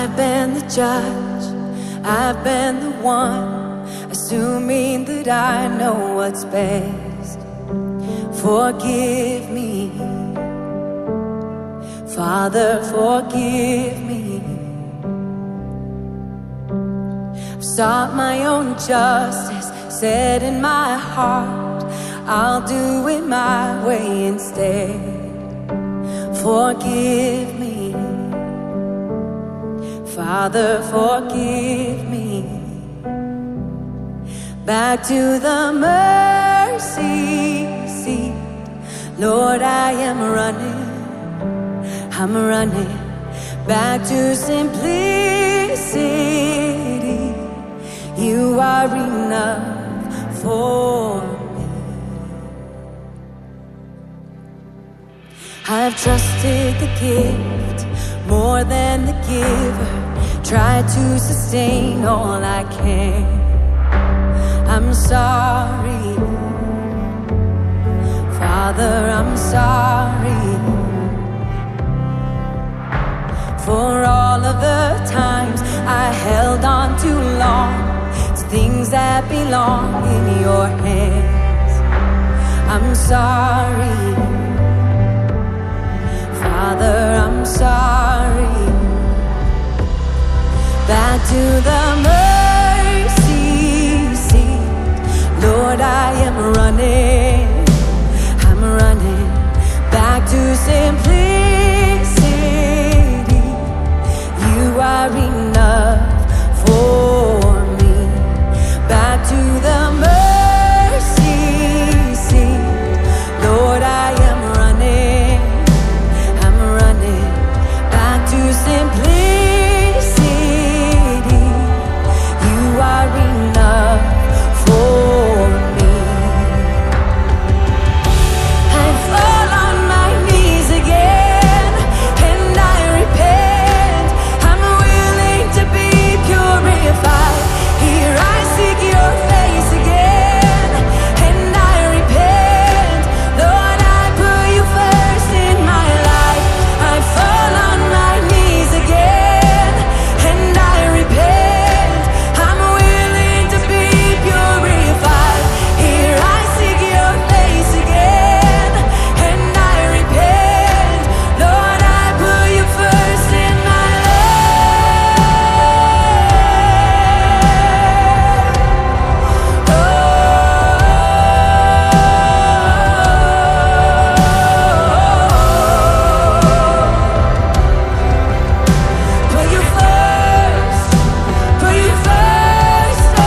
I've been the judge, I've been the one, assuming that I know what's best. Forgive me, Father, forgive me. I've sought my own justice, said in my heart, I'll do it my way instead. Forgive me, Father, forgive me. Back to the mercy seat, Lord, I am running, I'm running. Back to simplicity, you are enough for me. I've trusted the gift more than the giver, tried to sustain all I can. I'm sorry, Father, I'm sorry for all of the times I held on too long to things that belong in your hands. I'm sorry, Father, I'm sorry. Back to the mercy seat, Lord, I am running, I'm running. Back to simplicity, you are enough for me. Back to the mercy seat, Lord, I am running, I'm running. Back to simplicity, you are enough for me. I fall on my knees again, and I repent. I'm willing to be purified. Here I seek your face again, and I repent. Lord, I put you first in my life. I fall on my knees again, and I repent. I'm willing to be purified. Here I seek your face again, and I repent. Lord, I put you first in my life. Oh, put you first, put you first. Oh,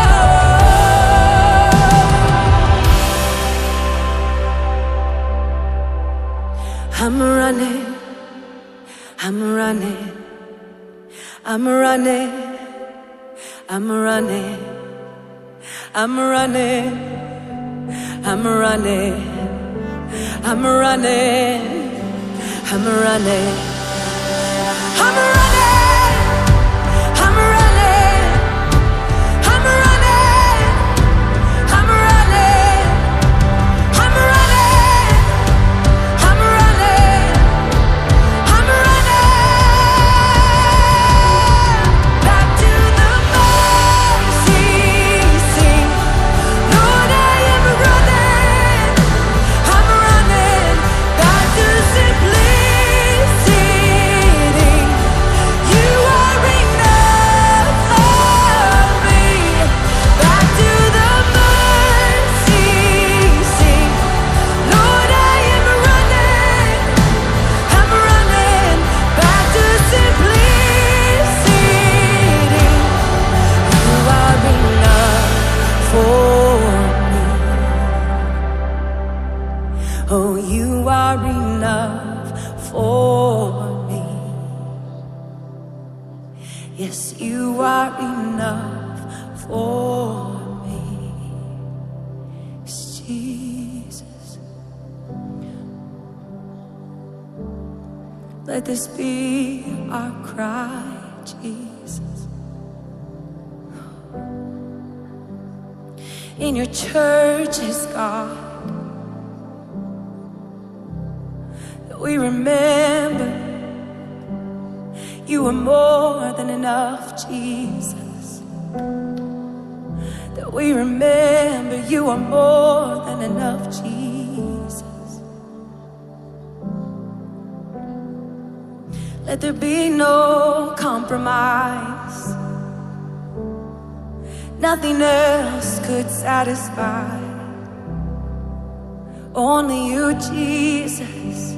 I'm running, I'm running, I'm running, I'm running, I'm running, I'm running, I'm running, I'm running, I'm running, I'm running, I'm running, I'm running, I'm running, I'm running, I'm running. Back to the mercy seat, Lord, I am running, I'm running. Back to simplicity, you are enough for me. Back to the mercy seat, Lord, I am running, I'm running. Back to simplicity, you are enough for me. Oh, you are enough for me. Yes, you are enough for me. Yes, Jesus, let this be our cry, Jesus. In your churches, God, we remember you are more than enough, Jesus. That we remember you are more than enough, Jesus. Let there be no compromise. Nothing else could satisfy. Only you, Jesus.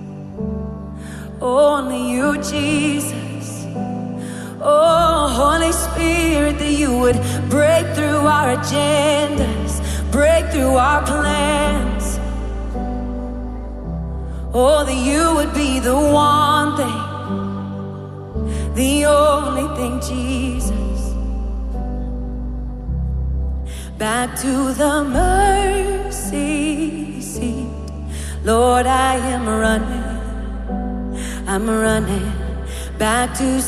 Only you, Jesus. Oh, Holy Spirit, that you would break through our agendas, break through our plans. Oh, that you would be the one thing, the only thing, Jesus. Back to the mercy seat, Lord, I am running. I'm running back to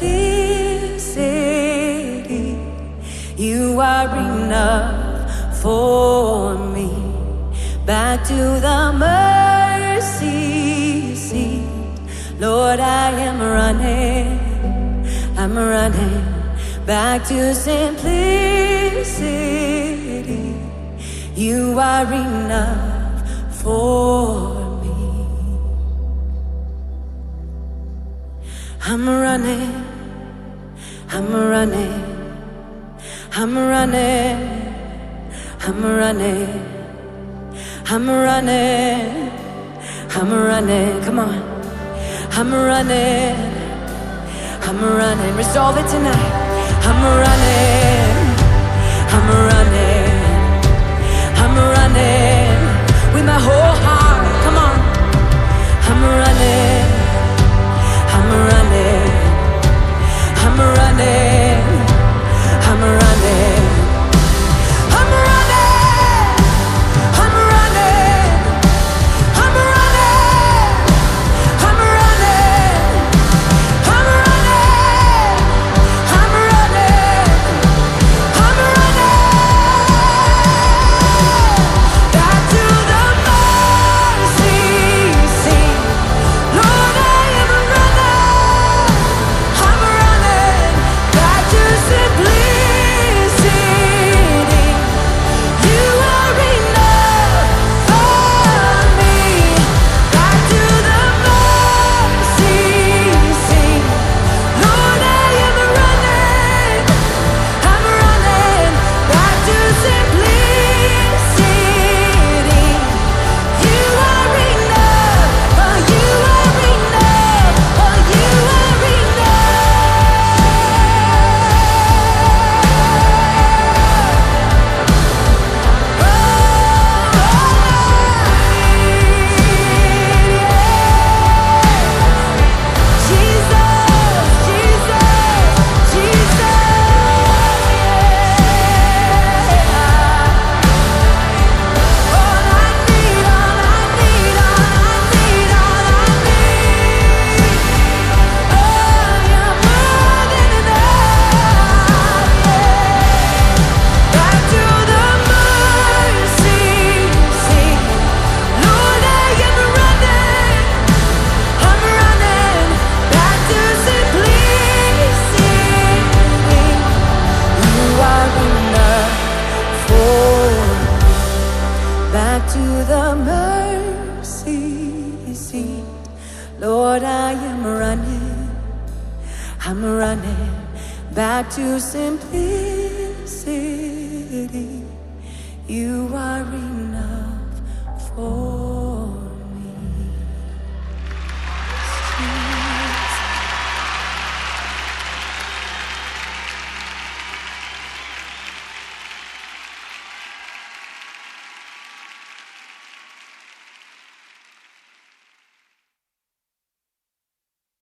simplicity. You are enough for me. Back to the mercy seat, Lord, I am running. I'm running back to simplicity. You are enough for me. I'm running, I'm running, I'm running, I'm running, I'm running, I'm running, come on. I'm running, I'm running, resolve it tonight. I'm running, I'm running, I'm running with my whole heart, come on. I'm running, I'm running, I'm running, I'm running, I'm running, I'm running, I'm running, I'm running, I'm running, I'm running, I'm running back to the mercy seat. Lord, I am running. I'm running back to simplicity. You are enough for me. Back to the mercy seat. Lord, I am running. I'm running back to simplicity. You are enough. Oh, you are enough. Oh, you are back to the mercy seat. Lord, I am running. I'm running back to simplicity. You are enough for